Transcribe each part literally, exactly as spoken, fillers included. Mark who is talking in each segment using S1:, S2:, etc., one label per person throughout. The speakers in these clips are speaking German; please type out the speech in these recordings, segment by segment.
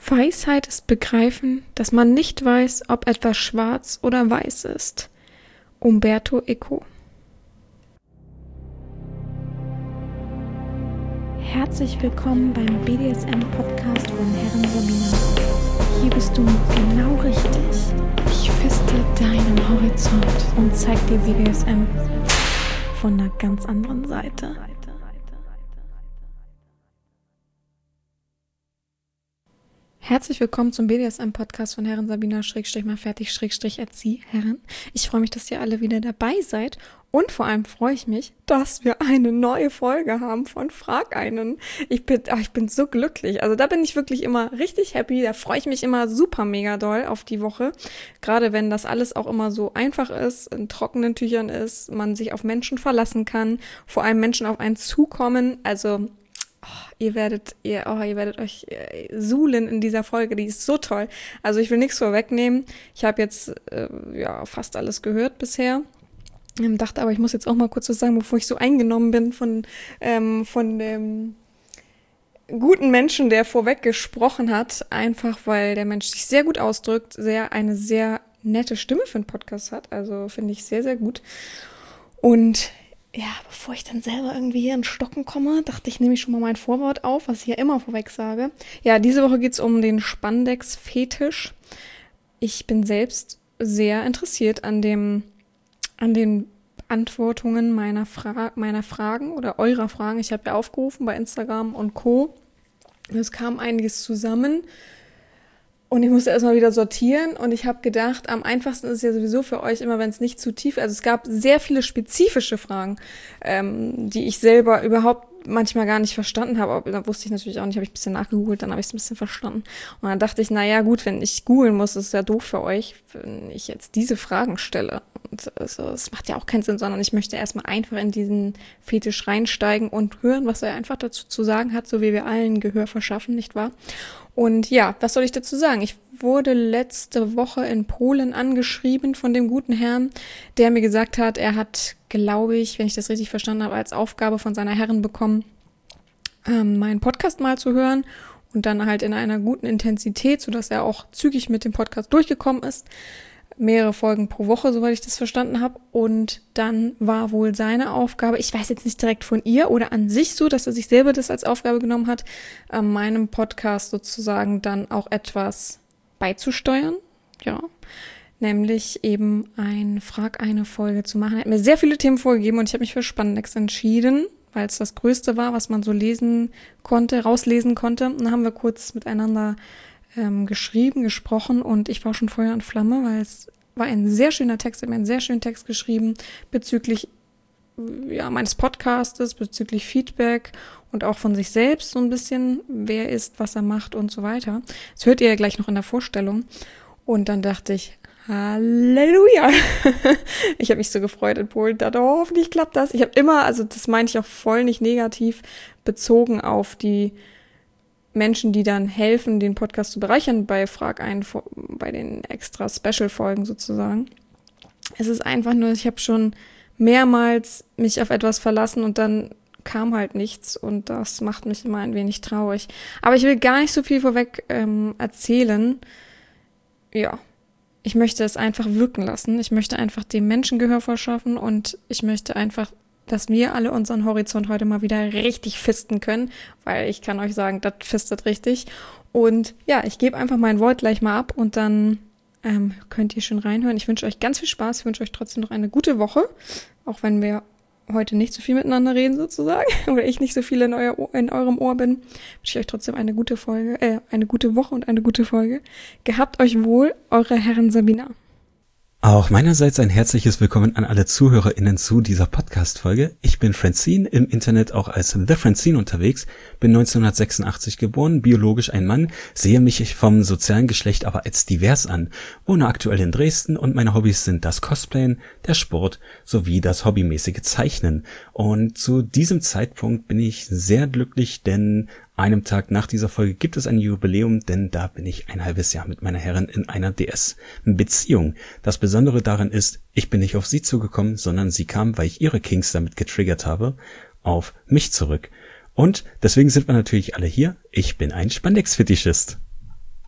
S1: Weisheit ist begreifen, dass man nicht weiß, ob etwas schwarz oder weiß ist. Umberto Eco. Herzlich willkommen beim B D S M-Podcast von Herren Sabina. Hier bist du genau richtig. Ich feste deinen Horizont und zeig dir B D S M von einer ganz anderen Seite. Herzlich willkommen zum B D S M-Podcast von Herren Sabina, Schrägstrich mal fertig, Schrägstrich Erzieh, Herren. Ich freue mich, dass ihr alle wieder dabei seid und vor allem freue ich mich, dass wir eine neue Folge haben von Frag einen. Ich bin, ach, ich bin so glücklich, also da bin ich wirklich immer richtig happy, da freue ich mich immer super mega doll auf die Woche, gerade wenn das alles auch immer so einfach ist, in trockenen Tüchern ist, man sich auf Menschen verlassen kann, vor allem Menschen auf einen zukommen, also Oh, ihr werdet, ihr, oh, ihr werdet euch äh, suhlen in dieser Folge, die ist so toll. Also ich will nichts vorwegnehmen. Ich habe jetzt äh, ja fast alles gehört bisher. Ähm, dachte aber, ich muss jetzt auch mal kurz was sagen, bevor ich so eingenommen bin von ähm, von dem guten Menschen, der vorweg gesprochen hat. Einfach, weil der Mensch sich sehr gut ausdrückt, sehr eine sehr nette Stimme für einen Podcast hat. Also finde ich sehr, sehr gut. Und ja, bevor ich dann selber irgendwie hier in Stocken komme, dachte ich, nehme ich schon mal mein Vorwort auf, was ich ja immer vorweg sage. Ja, diese Woche geht's um den Spandex-Fetisch. Ich bin selbst sehr interessiert an dem, an den Beantwortungen meiner, Fra- meiner Fragen oder eurer Fragen. Ich habe ja aufgerufen bei Instagram und Co. Es kam einiges zusammen. Und ich musste erstmal wieder sortieren und ich habe gedacht, am einfachsten ist es ja sowieso für euch immer, wenn es nicht zu tief ist. Also es gab sehr viele spezifische Fragen, ähm, die ich selber überhaupt manchmal gar nicht verstanden habe. Aber da wusste ich natürlich auch nicht, habe ich ein bisschen nachgegoogelt, dann habe ich es ein bisschen verstanden. Und dann dachte ich, naja gut, wenn ich googeln muss, ist es ja doof für euch, wenn ich jetzt diese Fragen stelle. Und also, es macht ja auch keinen Sinn, sondern ich möchte erstmal einfach in diesen Fetisch reinsteigen und hören, was er einfach dazu zu sagen hat, so wie wir allen Gehör verschaffen, nicht wahr? Und ja, was soll ich dazu sagen? Ich wurde letzte Woche in Polen angeschrieben von dem guten Herrn, der mir gesagt hat, er hat, glaube ich, wenn ich das richtig verstanden habe, als Aufgabe von seiner Herrin bekommen, ähm, meinen Podcast mal zu hören und dann halt in einer guten Intensität, sodass er auch zügig mit dem Podcast durchgekommen ist. Mehrere Folgen pro Woche, soweit ich das verstanden habe. Und dann war wohl seine Aufgabe, ich weiß jetzt nicht direkt von ihr oder an sich so, dass er sich selber das als Aufgabe genommen hat, äh, meinem Podcast sozusagen dann auch etwas beizusteuern. Ja, nämlich eben ein Frag eine Folge zu machen. Er hat mir sehr viele Themen vorgegeben und ich habe mich für Spandex entschieden, weil es das Größte war, was man so lesen konnte, rauslesen konnte. Und dann haben wir kurz miteinander Ähm, geschrieben, gesprochen und ich war schon Feuer und Flamme, weil es war ein sehr schöner Text, er hat mir einen sehr schönen Text geschrieben bezüglich ja, meines Podcastes, bezüglich Feedback und auch von sich selbst so ein bisschen, wer ist, was er macht und so weiter. Das hört ihr ja gleich noch in der Vorstellung. Und dann dachte ich, Halleluja! Ich habe mich so gefreut in Polen, dachte, oh, hoffentlich klappt das. Ich habe immer, also das meine ich auch voll nicht negativ, bezogen auf die Menschen, die dann helfen, den Podcast zu bereichern bei Frag einen, bei den extra Special-Folgen sozusagen. Es ist einfach nur, ich habe schon mehrmals mich auf etwas verlassen und dann kam halt nichts und das macht mich immer ein wenig traurig. Aber ich will gar nicht so viel vorweg ähm, erzählen. Ja, ich möchte es einfach wirken lassen. Ich möchte einfach dem Menschen Gehör verschaffen und ich möchte einfach, dass wir alle unseren Horizont heute mal wieder richtig fisten können, weil ich kann euch sagen, das fistet richtig. Und ja, ich gebe einfach mein Wort gleich mal ab und dann ähm, könnt ihr schon reinhören. Ich wünsche euch ganz viel Spaß, ich wünsche euch trotzdem noch eine gute Woche, auch wenn wir heute nicht so viel miteinander reden sozusagen, oder ich nicht so viel in, euer Ohr, in eurem Ohr bin, wünsche ich euch trotzdem eine gute Folge, äh, eine gute Woche und eine gute Folge. Gehabt euch wohl, eure Herren Sabina.
S2: Auch meinerseits ein herzliches Willkommen an alle ZuhörerInnen zu dieser Podcast-Folge. Ich bin Francine, im Internet auch als The Francine unterwegs, bin neunzehnhundertsechsundachtzig geboren, biologisch ein Mann, sehe mich vom sozialen Geschlecht aber als divers an, wohne aktuell in Dresden und meine Hobbys sind das Cosplayen, der Sport sowie das hobbymäßige Zeichnen. Und zu diesem Zeitpunkt bin ich sehr glücklich, denn einem Tag nach dieser Folge gibt es ein Jubiläum, denn da bin ich ein halbes Jahr mit meiner Herrin in einer D S-Beziehung. Das Besondere daran ist, ich bin nicht auf sie zugekommen, sondern sie kam, weil ich ihre Kinks damit getriggert habe, auf mich zurück. Und deswegen sind wir natürlich alle hier. Ich bin ein Spandex-Fetischist.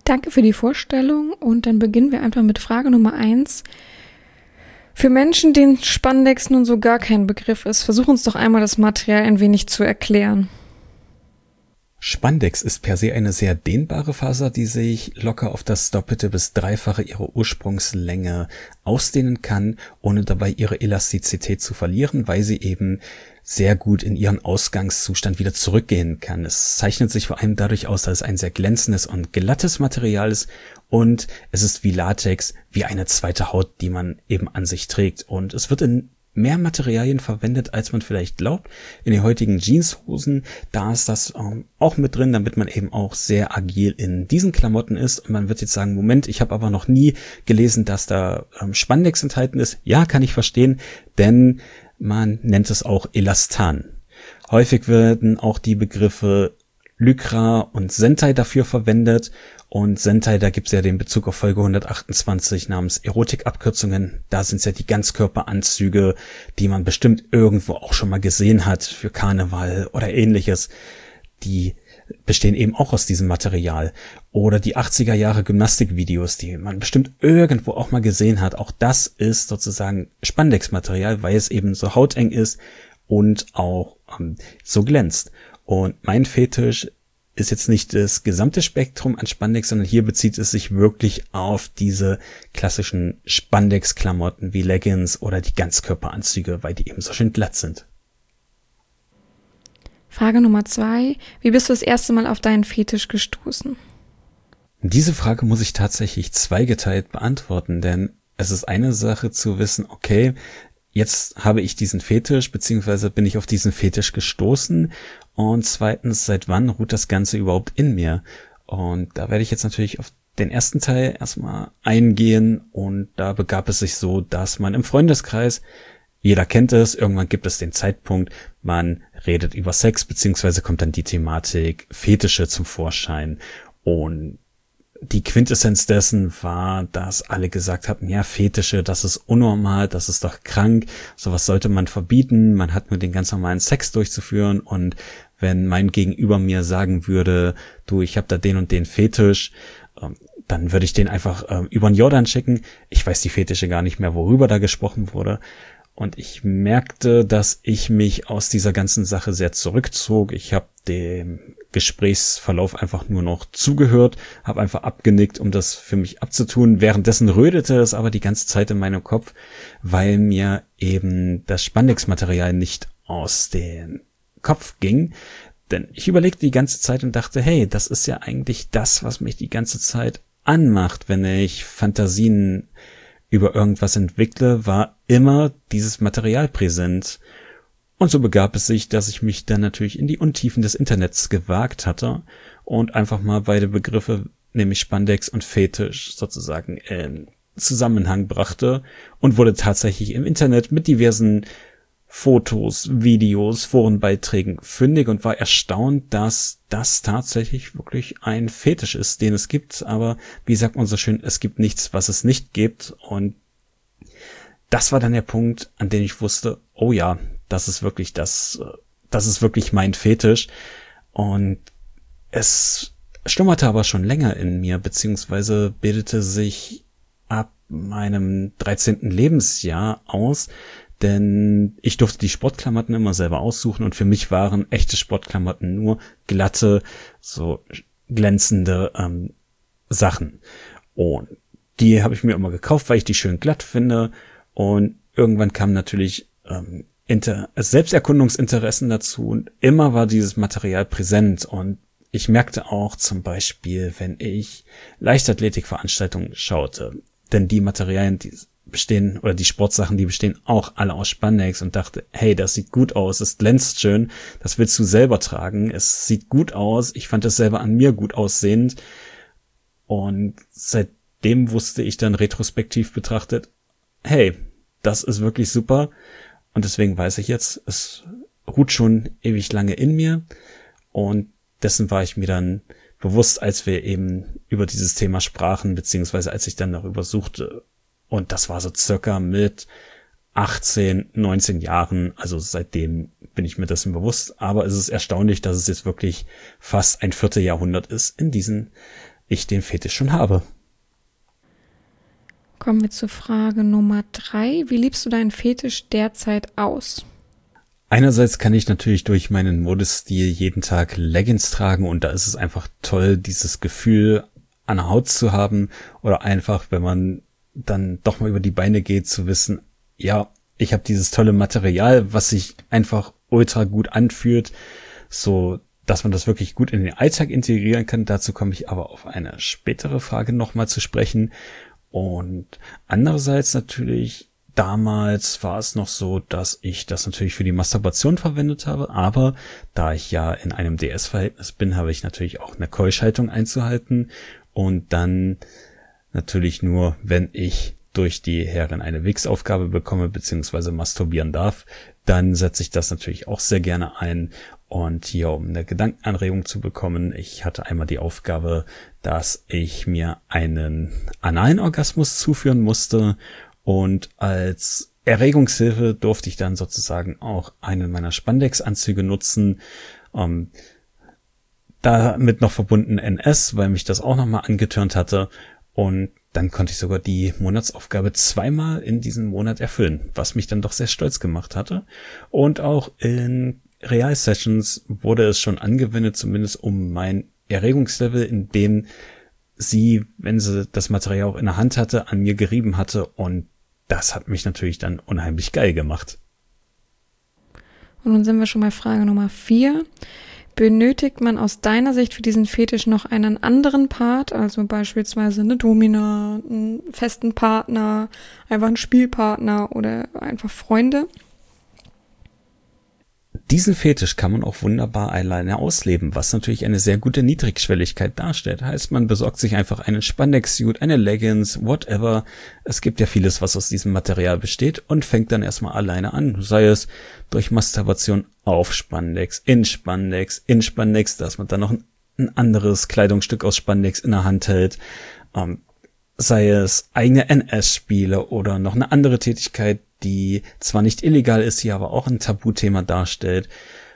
S1: Danke für die Vorstellung und dann beginnen wir einfach mit Frage Nummer eins. Für Menschen, denen Spandex nun so gar kein Begriff ist, versuch uns doch einmal das Material ein wenig zu erklären.
S2: Spandex ist per se eine sehr dehnbare Faser, die sich locker auf das Doppelte bis Dreifache ihrer Ursprungslänge ausdehnen kann, ohne dabei ihre Elastizität zu verlieren, weil sie eben sehr gut in ihren Ausgangszustand wieder zurückgehen kann. Es zeichnet sich vor allem dadurch aus, dass es ein sehr glänzendes und glattes Material ist und es ist wie Latex, wie eine zweite Haut, die man eben an sich trägt. Und es wird in mehr Materialien verwendet, als man vielleicht glaubt. In den heutigen Jeanshosen, da ist das ähm, auch mit drin, damit man eben auch sehr agil in diesen Klamotten ist. Und man wird jetzt sagen, Moment, ich habe aber noch nie gelesen, dass da ähm, Spandex enthalten ist. Ja, kann ich verstehen, denn man nennt es auch Elastan. Häufig werden auch die Begriffe Lycra und Sentai dafür verwendet. Und Sentai, da gibt's ja den Bezug auf Folge hundertachtundzwanzig namens Erotikabkürzungen. Da sind's ja die Ganzkörperanzüge, die man bestimmt irgendwo auch schon mal gesehen hat für Karneval oder ähnliches. Die bestehen eben auch aus diesem Material. Oder die achtziger Jahre Gymnastikvideos, die man bestimmt irgendwo auch mal gesehen hat. Auch das ist sozusagen Spandex-Material, weil es eben so hauteng ist und auch ähm, so glänzt. Und mein Fetisch ist jetzt nicht das gesamte Spektrum an Spandex, sondern hier bezieht es sich wirklich auf diese klassischen Spandex-Klamotten wie Leggings oder die Ganzkörperanzüge, weil die eben so schön glatt sind.
S1: Frage Nummer zwei. Wie bist du das erste Mal auf deinen Fetisch gestoßen?
S2: Diese Frage muss ich tatsächlich zweigeteilt beantworten, denn es ist eine Sache zu wissen, okay, jetzt habe ich diesen Fetisch, beziehungsweise bin ich auf diesen Fetisch gestoßen. Und zweitens, seit wann ruht das Ganze überhaupt in mir? Und da werde ich jetzt natürlich auf den ersten Teil erstmal eingehen. Und da begab es sich so, dass man im Freundeskreis, jeder kennt es, irgendwann gibt es den Zeitpunkt, man redet über Sex, beziehungsweise kommt dann die Thematik Fetische zum Vorschein. Und die Quintessenz dessen war, dass alle gesagt hatten, ja, Fetische, das ist unnormal, das ist doch krank, sowas sollte man verbieten, man hat nur den ganz normalen Sex durchzuführen und wenn mein Gegenüber mir sagen würde, du, ich habe da den und den Fetisch, ähm, dann würde ich den einfach ähm, über den Jordan schicken. Ich weiß die Fetische gar nicht mehr, worüber da gesprochen wurde. Und ich merkte, dass ich mich aus dieser ganzen Sache sehr zurückzog. Ich habe dem Gesprächsverlauf einfach nur noch zugehört, habe einfach abgenickt, um das für mich abzutun. Währenddessen rödete es aber die ganze Zeit in meinem Kopf, weil mir eben das Spandex-Material nicht aus dem Kopf ging. Denn ich überlegte die ganze Zeit und dachte, hey, das ist ja eigentlich das, was mich die ganze Zeit anmacht, wenn ich Fantasien über irgendwas entwickle, war immer dieses Material präsent. Und so begab es sich, dass ich mich dann natürlich in die Untiefen des Internets gewagt hatte und einfach mal beide Begriffe, nämlich Spandex und Fetisch, sozusagen in Zusammenhang brachte und wurde tatsächlich im Internet mit diversen Fotos, Videos, Forenbeiträgen fündig und war erstaunt, dass das tatsächlich wirklich ein Fetisch ist, den es gibt. Aber wie sagt man so schön, es gibt nichts, was es nicht gibt. Und das war dann der Punkt, an dem ich wusste, oh ja, das ist wirklich das, das ist wirklich mein Fetisch. Und es schlummerte aber schon länger in mir, beziehungsweise bildete sich ab meinem dreizehnten Lebensjahr aus, denn ich durfte die Sportklamotten immer selber aussuchen und für mich waren echte Sportklamotten nur glatte, so glänzende ähm, Sachen. Und die habe ich mir immer gekauft, weil ich die schön glatt finde. Und irgendwann kam natürlich ähm, Inter- Selbsterkundungsinteressen dazu und immer war dieses Material präsent. Und ich merkte auch zum Beispiel, wenn ich Leichtathletikveranstaltungen schaute, denn die Materialien, die bestehen, oder die Sportsachen, die bestehen auch alle aus Spandex und dachte, hey, das sieht gut aus, es glänzt schön, das willst du selber tragen, es sieht gut aus, ich fand es selber an mir gut aussehend und seitdem wusste ich dann retrospektiv betrachtet, hey, das ist wirklich super und deswegen weiß ich jetzt, es ruht schon ewig lange in mir und dessen war ich mir dann bewusst, als wir eben über dieses Thema sprachen, beziehungsweise als ich dann darüber suchte. Und das war so circa mit achtzehn, neunzehn Jahren. Also seitdem bin ich mir dessen bewusst. Aber es ist erstaunlich, dass es jetzt wirklich fast ein Vierteljahrhundert ist, in diesen ich den Fetisch schon habe.
S1: Kommen wir zur Frage Nummer drei. Wie liebst du deinen Fetisch derzeit aus?
S2: Einerseits kann ich natürlich durch meinen Modestil jeden Tag Leggings tragen und da ist es einfach toll, dieses Gefühl an der Haut zu haben oder einfach, wenn man dann doch mal über die Beine geht, zu wissen, ja, ich habe dieses tolle Material, was sich einfach ultra gut anfühlt, so dass man das wirklich gut in den Alltag integrieren kann. Dazu komme ich aber auf eine spätere Frage nochmal zu sprechen. Und andererseits natürlich, damals war es noch so, dass ich das natürlich für die Masturbation verwendet habe, aber da ich ja in einem D S-Verhältnis bin, habe ich natürlich auch eine Keuschhaltung einzuhalten und dann natürlich nur, wenn ich durch die Herren eine Wichsaufgabe bekomme bzw. masturbieren darf, dann setze ich das natürlich auch sehr gerne ein. Und hier, um eine Gedankenanregung zu bekommen, ich hatte einmal die Aufgabe, dass ich mir einen analen Orgasmus zuführen musste und als Erregungshilfe durfte ich dann sozusagen auch einen meiner Spandex-Anzüge nutzen, ähm, damit noch verbunden N S, weil mich das auch nochmal angetörnt hatte und dann konnte ich sogar die Monatsaufgabe zweimal in diesem Monat erfüllen, was mich dann doch sehr stolz gemacht hatte. Und auch in Real-Sessions wurde es schon angewendet, zumindest um mein Erregungslevel, in dem sie, wenn sie das Material auch in der Hand hatte, an mir gerieben hatte. Und das hat mich natürlich dann unheimlich geil gemacht.
S1: Und nun sind wir schon bei Frage Nummer vier. Benötigt man aus deiner Sicht für diesen Fetisch noch einen anderen Part, also beispielsweise eine Domina, einen festen Partner, einfach einen Spielpartner oder einfach Freunde?
S2: Diesen Fetisch kann man auch wunderbar alleine ausleben, was natürlich eine sehr gute Niedrigschwelligkeit darstellt. Heißt, man besorgt sich einfach einen Spandex-Suit, eine Leggings, whatever. Es gibt ja vieles, was aus diesem Material besteht und fängt dann erstmal alleine an. Sei es durch Masturbation auf Spandex, in Spandex, in Spandex, dass man dann noch ein, ein anderes Kleidungsstück aus Spandex in der Hand hält. Ähm, sei es eigene N S-Spiele oder noch eine andere Tätigkeit, die zwar nicht illegal ist, hier aber auch ein Tabuthema darstellt.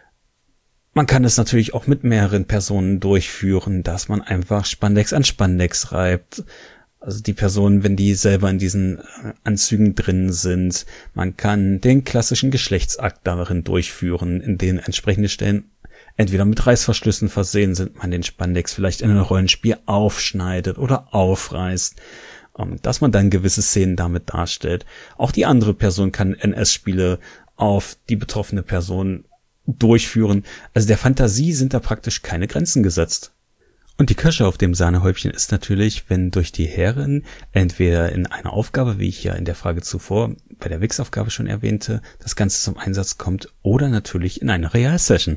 S2: Man kann es natürlich auch mit mehreren Personen durchführen, dass man einfach Spandex an Spandex reibt. Also die Personen, wenn die selber in diesen Anzügen drin sind. Man kann den klassischen Geschlechtsakt darin durchführen, in denen entsprechende Stellen entweder mit Reißverschlüssen versehen sind, man den Spandex vielleicht in einem Rollenspiel aufschneidet oder aufreißt, dass man dann gewisse Szenen damit darstellt. Auch die andere Person kann N S-Spiele auf die betroffene Person durchführen. Also der Fantasie sind da praktisch keine Grenzen gesetzt. Und die Kirsche auf dem Sahnehäubchen ist natürlich, wenn durch die Herren entweder in einer Aufgabe, wie ich ja in der Frage zuvor bei der Wix-Aufgabe schon erwähnte, das Ganze zum Einsatz kommt oder natürlich in einer Real-Session.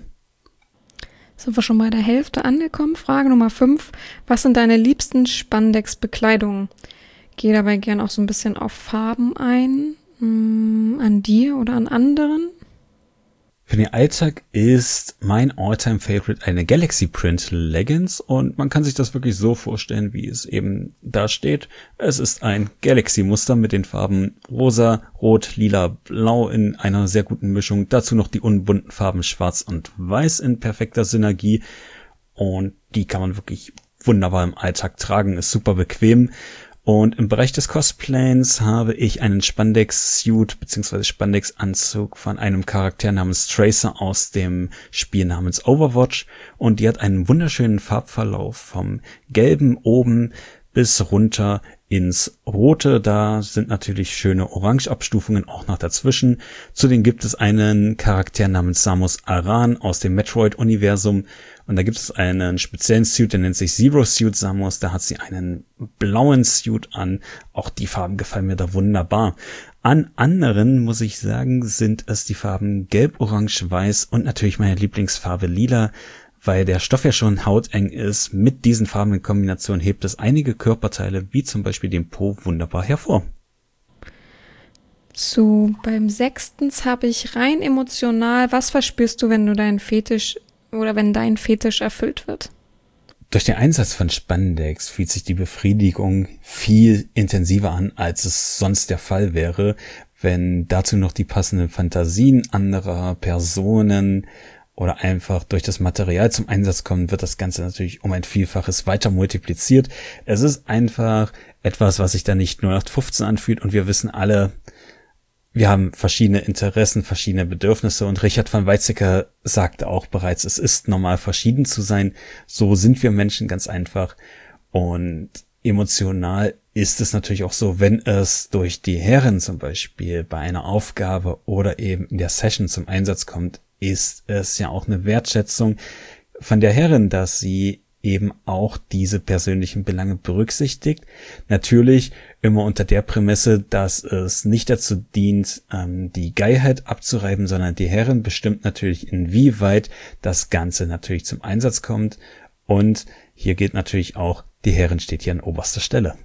S1: Sind wir schon bei der Hälfte angekommen. Frage Nummer fünf. Was sind deine liebsten Spandex-Bekleidungen? Gehe dabei gern auch so ein bisschen auf Farben ein. Hm, an dir oder an anderen?
S2: Für den Alltag ist mein All-Time-Favorite eine Galaxy Print Leggings und man kann sich das wirklich so vorstellen, wie es eben da steht. Es ist ein Galaxy-Muster mit den Farben rosa, rot, lila, blau in einer sehr guten Mischung. Dazu noch die unbunten Farben schwarz und weiß in perfekter Synergie und die kann man wirklich wunderbar im Alltag tragen, ist super bequem. Und im Bereich des Cosplayens habe ich einen Spandex-Suit bzw. Spandex-Anzug von einem Charakter namens Tracer aus dem Spiel namens Overwatch. Und die hat einen wunderschönen Farbverlauf vom gelben oben bis runter ins Rote. Da sind natürlich schöne Orange-Abstufungen auch noch dazwischen. Zudem gibt es einen Charakter namens Samus Aran aus dem Metroid-Universum. Und da gibt es einen speziellen Suit, der nennt sich Zero Suit Samus. Da hat sie einen blauen Suit an. Auch die Farben gefallen mir da wunderbar. An anderen, muss ich sagen, sind es die Farben Gelb, Orange, Weiß und natürlich meine Lieblingsfarbe Lila, weil der Stoff ja schon hauteng ist. Mit diesen Farben in Kombination hebt es einige Körperteile, wie zum Beispiel den Po, wunderbar hervor.
S1: So, beim Sechstens habe ich rein emotional, was verspürst du, wenn du deinen Fetisch oder wenn dein Fetisch erfüllt wird?
S2: Durch den Einsatz von Spandex fühlt sich die Befriedigung viel intensiver an, als es sonst der Fall wäre, wenn dazu noch die passenden Fantasien anderer Personen oder einfach durch das Material zum Einsatz kommen, wird das Ganze natürlich um ein Vielfaches weiter multipliziert. Es ist einfach etwas, was sich da nicht nur null acht fünfzehn anfühlt, und wir wissen alle, wir haben verschiedene Interessen, verschiedene Bedürfnisse, und Richard von Weizsäcker sagte auch bereits, es ist normal, verschieden zu sein. So sind wir Menschen ganz einfach, und emotional ist es natürlich auch so, wenn es durch die Herren zum Beispiel bei einer Aufgabe oder eben in der Session zum Einsatz kommt, ist es ja auch eine Wertschätzung von der Herren, dass sie eben auch diese persönlichen Belange berücksichtigt. Natürlich immer unter der Prämisse, dass es nicht dazu dient, die Geilheit abzureiben, sondern die Herren bestimmt natürlich, inwieweit das Ganze natürlich zum Einsatz kommt. Und hier gilt natürlich auch, die Herren steht hier an oberster Stelle.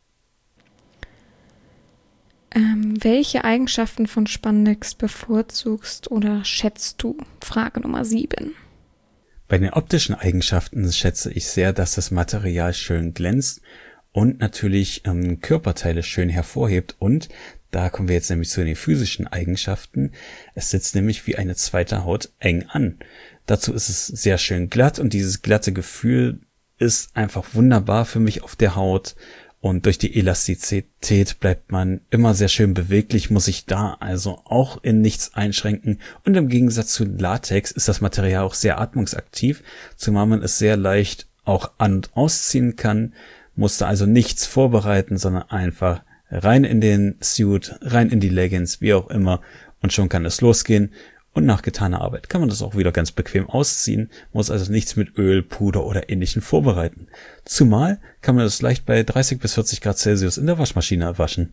S1: Ähm, welche Eigenschaften von Spandex bevorzugst oder schätzt du? Frage Nummer sieben.
S2: Bei den optischen Eigenschaften schätze ich sehr, dass das Material schön glänzt und natürlich ähm, Körperteile schön hervorhebt. Und da kommen wir jetzt nämlich zu den physischen Eigenschaften. Es sitzt nämlich wie eine zweite Haut eng an. Dazu ist es sehr schön glatt, und dieses glatte Gefühl ist einfach wunderbar für mich auf der Haut. Und durch die Elastizität bleibt man immer sehr schön beweglich, muss sich da also auch in nichts einschränken. Und im Gegensatz zu Latex ist das Material auch sehr atmungsaktiv, zumal man es sehr leicht auch an- und ausziehen kann, musste also nichts vorbereiten, sondern einfach rein in den Suit, rein in die Leggings, wie auch immer, und schon kann es losgehen. Und nach getaner Arbeit kann man das auch wieder ganz bequem ausziehen, muss also nichts mit Öl, Puder oder Ähnlichem vorbereiten. Zumal kann man das leicht bei dreißig bis vierzig Grad Celsius in der Waschmaschine waschen.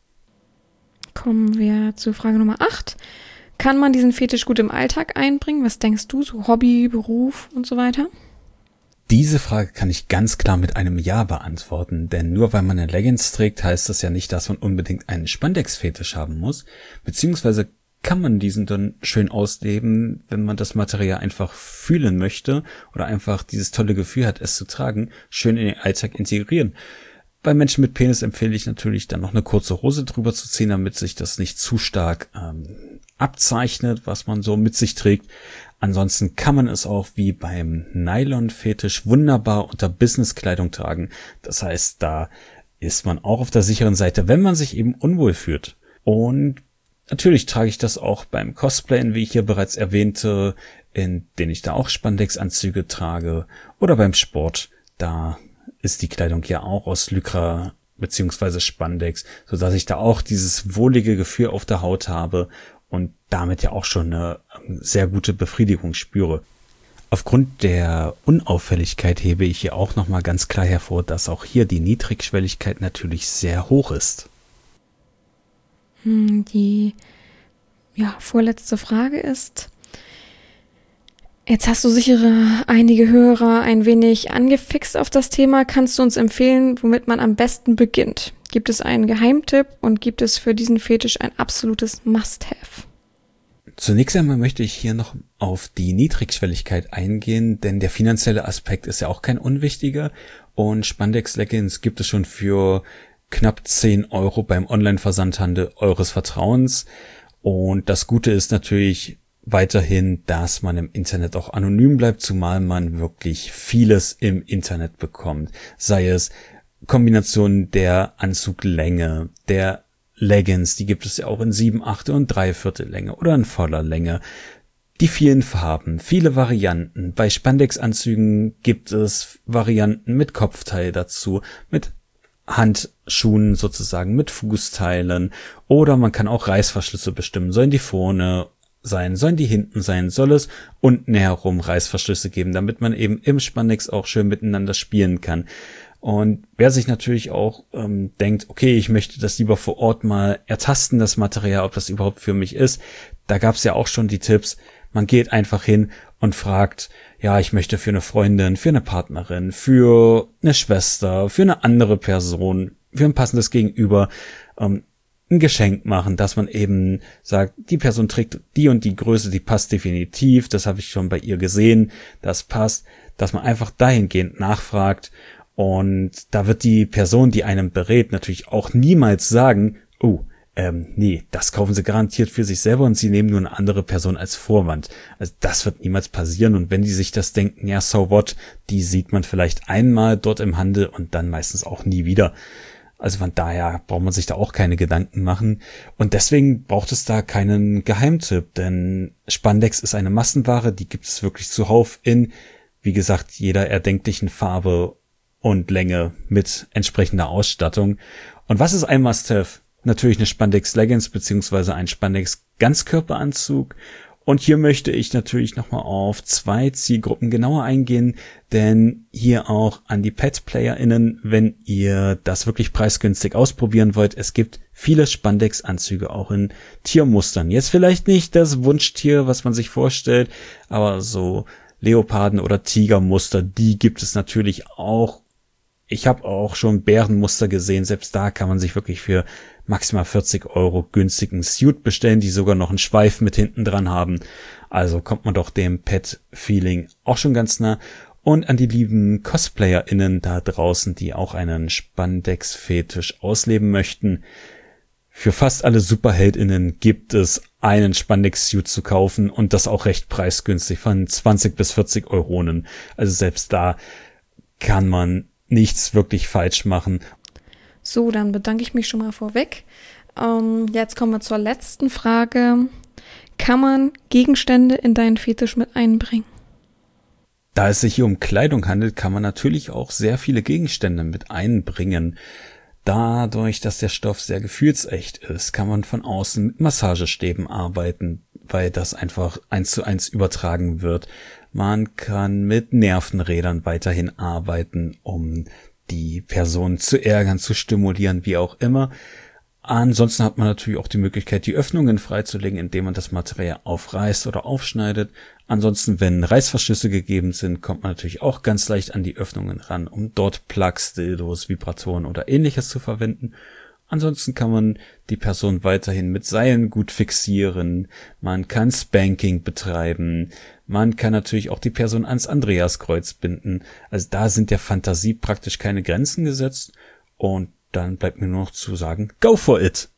S1: Kommen wir zu Frage Nummer acht. Kann man diesen Fetisch gut im Alltag einbringen? Was denkst du, so Hobby, Beruf und so weiter?
S2: Diese Frage kann ich ganz klar mit einem Ja beantworten, denn nur weil man eine Leggings trägt, heißt das ja nicht, dass man unbedingt einen Spandex-Fetisch haben muss, beziehungsweise kann man diesen dann schön ausleben, wenn man das Material einfach fühlen möchte oder einfach dieses tolle Gefühl hat, es zu tragen, schön in den Alltag integrieren. Bei Menschen mit Penis empfehle ich natürlich dann noch eine kurze Hose drüber zu ziehen, damit sich das nicht zu stark ähm, abzeichnet, was man so mit sich trägt. Ansonsten kann man es auch wie beim Nylon-Fetisch wunderbar unter Businesskleidung tragen. Das heißt, da ist man auch auf der sicheren Seite, wenn man sich eben unwohl fühlt. Und natürlich trage ich das auch beim Cosplayen, wie ich hier bereits erwähnte, in denen ich da auch Spandex-Anzüge trage, oder beim Sport. Da ist die Kleidung ja auch aus Lycra beziehungsweise Spandex, sodass ich da auch dieses wohlige Gefühl auf der Haut habe und damit ja auch schon eine sehr gute Befriedigung spüre. Aufgrund der Unauffälligkeit hebe ich hier auch nochmal ganz klar hervor, dass auch hier die Niedrigschwelligkeit natürlich sehr hoch ist.
S1: Die ja, vorletzte Frage ist, jetzt hast du sicher einige Hörer ein wenig angefixt auf das Thema. Kannst du uns empfehlen, womit man am besten beginnt? Gibt es einen Geheimtipp und gibt es für diesen Fetisch ein absolutes Must-Have?
S2: Zunächst einmal möchte ich hier noch auf die Niedrigschwelligkeit eingehen, denn der finanzielle Aspekt ist ja auch kein unwichtiger, und Spandex-Leggings gibt es schon für knapp zehn Euro beim Online-Versandhandel eures Vertrauens. Und das Gute ist natürlich weiterhin, dass man im Internet auch anonym bleibt, zumal man wirklich vieles im Internet bekommt. Sei es Kombinationen der Anzuglänge, der Leggings, die gibt es ja auch in sieben Achtel und drei Viertel Länge oder in voller Länge. Die vielen Farben, viele Varianten. Bei Spandex-Anzügen gibt es Varianten mit Kopfteil dazu, mit Handschuhen sozusagen, mit Fußteilen, oder man kann auch Reißverschlüsse bestimmen. Sollen die vorne sein, sollen die hinten sein, soll es unten herum Reißverschlüsse geben, damit man eben im Spandex auch schön miteinander spielen kann. Und wer sich natürlich auch ähm, denkt, okay, ich möchte das lieber vor Ort mal ertasten, das Material, ob das überhaupt für mich ist, da gab es ja auch schon die Tipps. Man geht einfach hin und fragt, ja, ich möchte für eine Freundin, für eine Partnerin, für eine Schwester, für eine andere Person, für ein passendes Gegenüber ähm, ein Geschenk machen, dass man eben sagt, die Person trägt die und die Größe, die passt definitiv, das habe ich schon bei ihr gesehen, das passt, dass man einfach dahingehend nachfragt. Und da wird die Person, die einem berät, natürlich auch niemals sagen, oh, Ähm, nee, das kaufen sie garantiert für sich selber und sie nehmen nur eine andere Person als Vorwand. Also das wird niemals passieren und wenn die sich das denken, ja, so what, die sieht man vielleicht einmal dort im Handel und dann meistens auch nie wieder. Also von daher braucht man sich da auch keine Gedanken machen und deswegen braucht es da keinen Geheimtipp, denn Spandex ist eine Massenware, die gibt es wirklich zuhauf in, wie gesagt, jeder erdenklichen Farbe und Länge mit entsprechender Ausstattung. Und was ist ein Must-Have? Natürlich eine Spandex Leggings beziehungsweise ein Spandex Ganzkörperanzug. Und hier möchte ich natürlich nochmal auf zwei Zielgruppen genauer eingehen, denn hier auch an die Pet-PlayerInnen, wenn ihr das wirklich preisgünstig ausprobieren wollt, es gibt viele Spandex-Anzüge auch in Tiermustern. Jetzt vielleicht nicht das Wunschtier, was man sich vorstellt, aber so Leoparden- oder Tigermuster, die gibt es natürlich auch. Ich habe auch schon Bärenmuster gesehen, selbst da kann man sich wirklich für maximal vierzig Euro günstigen Suit bestellen, die sogar noch einen Schweif mit hinten dran haben. Also kommt man doch dem Pet-Feeling auch schon ganz nah. Und an die lieben CosplayerInnen da draußen, die auch einen Spandex-Fetisch ausleben möchten. Für fast alle SuperheldInnen gibt es einen Spandex-Suit zu kaufen und das auch recht preisgünstig von zwanzig bis vierzig Euronen. Also selbst da kann man nichts wirklich falsch machen.
S1: So, dann bedanke ich mich schon mal vorweg. Ähm, jetzt kommen wir zur letzten Frage. Kann man Gegenstände in deinen Fetisch mit einbringen?
S2: Da es sich hier um Kleidung handelt, kann man natürlich auch sehr viele Gegenstände mit einbringen. Dadurch, dass der Stoff sehr gefühlsecht ist, kann man von außen mit Massagestäben arbeiten, weil das einfach eins zu eins übertragen wird. Man kann mit Nervenrädern weiterhin arbeiten, um die Person zu ärgern, zu stimulieren, wie auch immer. Ansonsten hat man natürlich auch die Möglichkeit, die Öffnungen freizulegen, indem man das Material aufreißt oder aufschneidet. Ansonsten, wenn Reißverschlüsse gegeben sind, kommt man natürlich auch ganz leicht an die Öffnungen ran, um dort Plugs, Dildos, Vibratoren oder ähnliches zu verwenden. Ansonsten kann man die Person weiterhin mit Seilen gut fixieren. Man kann Spanking betreiben. Man kann natürlich auch die Person ans Andreaskreuz binden. Also da sind der Fantasie praktisch keine Grenzen gesetzt. Und dann bleibt mir nur noch zu sagen, go for it!